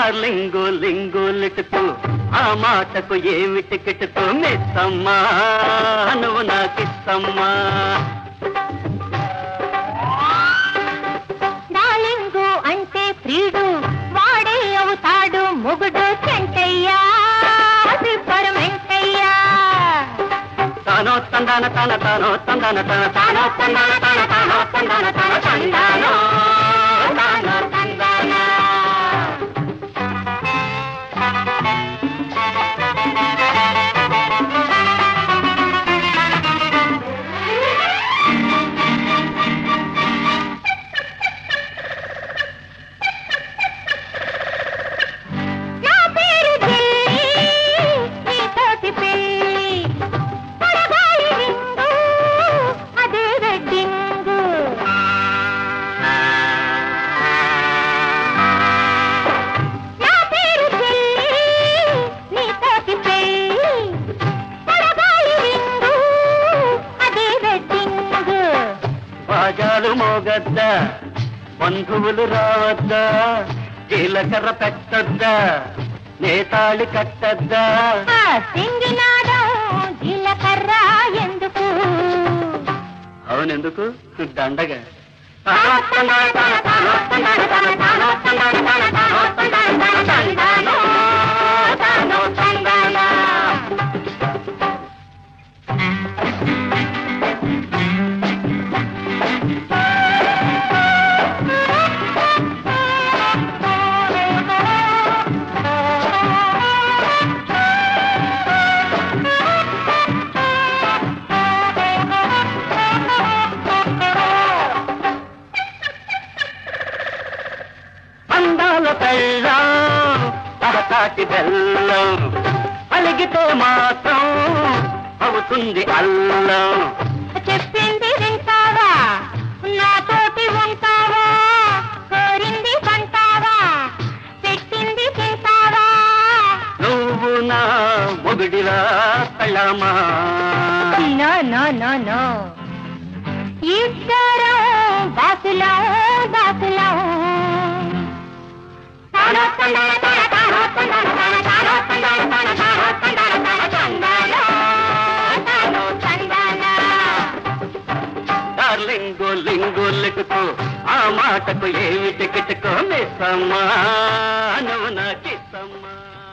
Darling లింగు లిటుతూ ఆ మాటకు ఏమిటి కిటుతూ మిస్సమ్మా నువ్వు నాకిస్తమ్మా. డార్లింగు అంటే ప్రియుడు వాడే అవుతాడు మొగుడు చెంటయ్యా వెంటయ్యా. తానో తందాన తన తానో తందాన తన తానో తందాన తన తానో తందాన తన తందానో తానో తందాన. బాజాలు మోగద్దా బంధువులు రావద్దా జీలకర్ర పెట్టద్దా నేతాళి కట్టద్దా. జీలకర్ర ఎందుకు? అవునెందుకు దండగా. బెల్లం తహతాటి బెల్లం అలిగితే మాత్రం అవుతుంది అల్లం. చెప్పింది వింటావా నాతోటి ఉంటావా కోరింది పంటావా పెట్టింది తింటావా. నువ్వు నా మొగుడిలా పెళ్ళామా. నో నో నో నో ఇద్దరం బాసులం బాసులం. డార్లింగు లింగు లిటుతూ ఆ మాటకు ఏమిటి కిటుకో మిస్సమ్మా నువ్వు నాకిస్తమ్మా.